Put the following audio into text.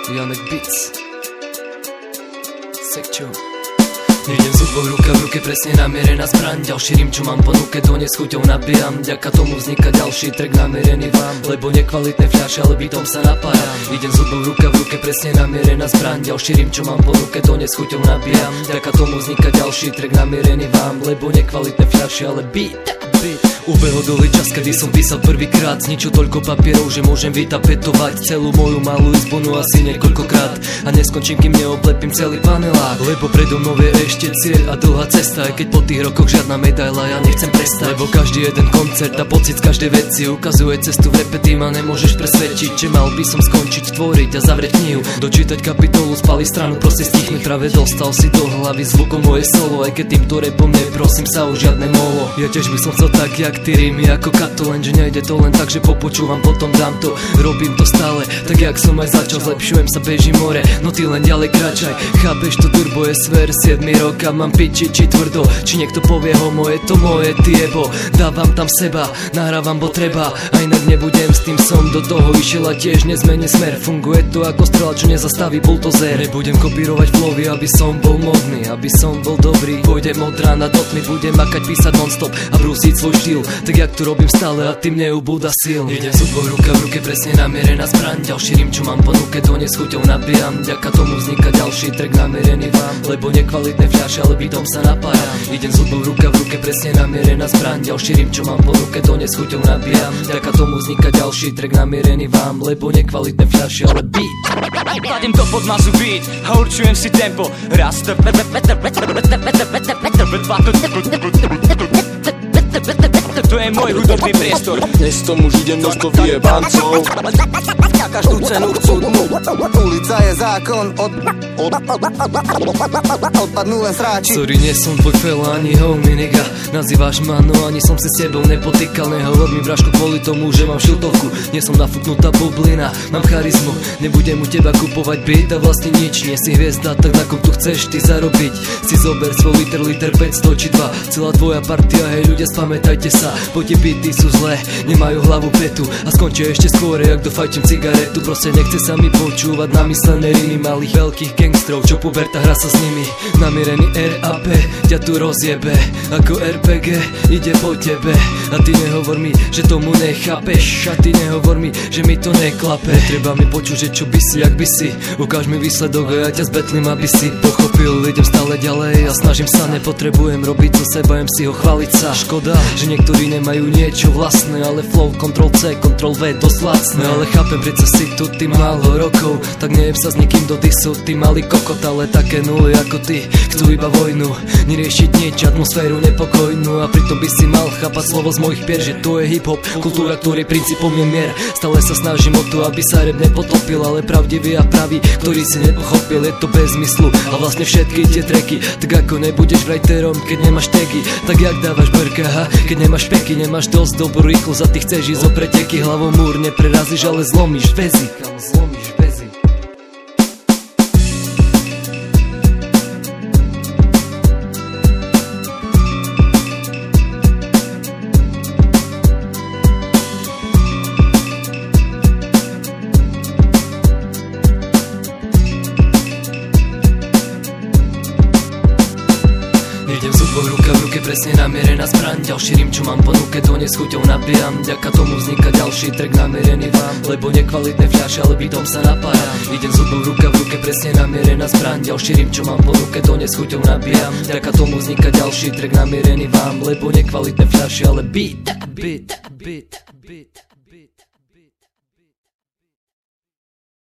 Janek Beats Sekčo. Idem z hudbou ruka v ruke, presne namierená zbraň. Ďalší rým, čo mám ponuke, dones chuťou nabijam. Vďaka tomu vzniká ďalší track namierený vám, lebo nekvalitné fľaše, ale bytom sa napájam. Idem z hudbou ruka v ruke, presne namierená zbraň. Ďalší rým, čo mám ponuke, dones chuťou nabijam. Vďaka tomu vzniká ďalší track namierený vám, lebo nekvalitné fľaše, ale beat. Ubehol dole čas, kedy som písal prvýkrát. Zničil toľko papierov, že môžem vytapetovať celú moju malú izbu, no asi niekoľkokrát. A neskončím, kým neoblepím celý panelák, lebo predo mnou je ešte cieľ a dlhá cesta. Aj keď po tých rokoch žiadna medaila, ja nechcem prestať, lebo každý jeden koncert a pocit z každej veci ukazuje cestu v repe, ty ma nemôžeš presvedčiť, že mal by som skončiť tvoriť a zavrieť knihu, dočítať kapitolu, spaliť stranu, proste stichni. Práve dostal si do hlavy zvukom moje solo, aj keď týmto repom neprosím sa o žiadne molo. Ja tiež by som chcel tak jak ty rímy ako Kato, lenže nejde to len tak, že popočúvam, potom dám to. Robím to stále, tak jak som aj začal, zlepšujem sa, bežím more, no ty len ďalej kráčaj. Chápeš, to turbo je sver, 7 rok a mám piči, či tvrdo, či niekto povie homo, je to moje, ty jebo. Dávam tam seba, nahrávam, bo treba, a inak nebudem s tým som do toho išiel a tiež nezmení smer. Funguje to ako strela, čo nezastaví buldozer. Nebudem kopírovať flowy, aby som bol modný, aby som bol dobrý. Pôjdem od rána do tmy, budem makať, písať non-stop a brúsiť svoj štýl, tak jak to robím stále a tým neubúda síl. Idem s hudbou ruka v ruke, presne namierená zbraň. Ďalší rým, čo mám ponuke, dones chuťou nabijam. Vďaka tomu vzniká ďalší track namierený vám, lebo nekvalitné fľaše, ale bytom sa napájam. Idem s hudbou ruka v ruke, presne namierená zbraň. Ďalší rým, čo mám ponuke, dones chuťou nabijam. Vďaka tomu vzniká ďalší track namierený vám, lebo nekvalitné fľaše, ale beat. Kladím to pod mazu beat a určujem si tempo. Raz to je môj hudobný priestor. Dnes tomu žide množstvo vyjebancov, Na každú cenu chcú dnu. Ulica je zákon, odpadnú len sráči. Sorry, nie som tvoj fela, ani homie nigga. Nazývaš ma, no ani som si s tebou nepotýkal. Nehovor mi vražko kvôli tomu, že mám šiltovku. Nie som nafúknutá bublina, mám charizmu. Nebudem u teba kupovať byt a vlastne nič. Nie si hviezda, tak na kom tu chceš ty zarobiť. Si zober svoj liter 500 či 2. Celá tvoja partia, hej ľudia, spamätajte sa. Po tie byty sú zlé, nemajú hlavu petu a skončia ešte skôr, jak dofajčím cigaretu. Proste nechce sa mi počúvať namyslené rimy malých veľkých gangstrov, čo puberta hra sa s nimi. Namierený RAP ťa tu rozjebe, ako RPG ide po tebe. A ty nehovor mi, že tomu nechápeš, a ty nehovor mi, že mi to neklape. Treba mi počuť, že čo by si, jak by si. Ukáž mi výsledok a ja ťa zbetlím, aby si pochopil. Idem stále ďalej a snažím sa, nepotrebujem robiť zo seba, jem si ho chváliť sa. Škoda, že niektorí nemajú niečo vlastné, ale flow, Ctrl-C, Ctrl-V, dosť lacné. Ale chápem, prečo si tu ty málo rokov, tak nejeb sa s nikým do disu, ty malý kokot. Ale také nuly ako ty chcú iba vojnu, neriešiť nič, atmosféru nepokojnú. A pritom by si mal chápať slovo z mojich pier, že to je hip-hop, kultúra, ktorý princípom je mier. Stále sa snažím o to, aby sa rap nepotopil, ale pravdivý a pravý, ktorý si nepochopil, je to bez zmyslu. A vlastne všetky tie tracky, tak ako nebudeš writerom, keď nemáš tagy, tak jak dávaš brka, keď nemáš peky, nemáš dosť dobrú rýchlosť a ty chceš ísť o preteky. Hlavou múr neprerazíš, ale zlomíš väzy. Zlomíš väzy. Idem s hudbou ruka v ruke, presne namierená zbraň. Ďalší rým, čo mám ponuke, dones chuťou nabijam. Vďaka tomu vzniká ďalší track namierený vám, lebo nekvalitné fľaše, ale bytom sa napájam. Idem s hudbou ruka v ruke, presne namierená zbraň. Ďalší rým, čo mám ponuke, dones chuťou nabijam. Vďaka tomu vzniká ďalší track namierený vám, lebo nekvalitné fľaše, ale beat.